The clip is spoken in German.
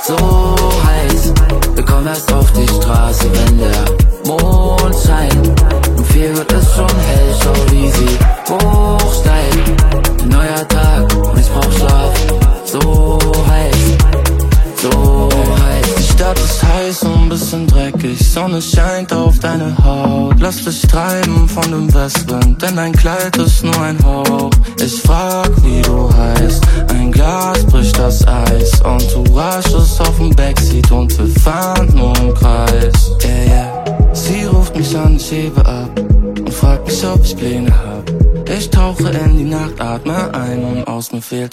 so heiß. Wir kommen erst auf die Straße, wenn der Mond scheint. Um 4 wird es schon hell, schau wie sie hochsteigt. Ein neuer Tag und ich brauch Schlaf, so heiß, so heiß. Die Stadt ist heiß und ein bisschen dreckig, Sonne scheint auf deine Haut. Lass dich treiben von dem Westwind, denn dein Kleid ist nur ein Hauch. Ich frag, wie du heißt, ein Glas bricht das Eis. Entourage ist auf dem Backseat und wir fahren nur im Kreis. Yeah, yeah. Sie ruft mich an, ich hebe ab und fragt mich, ob ich Pläne hab. Ich tauche in die Nacht, atme ein und aus mir fehlt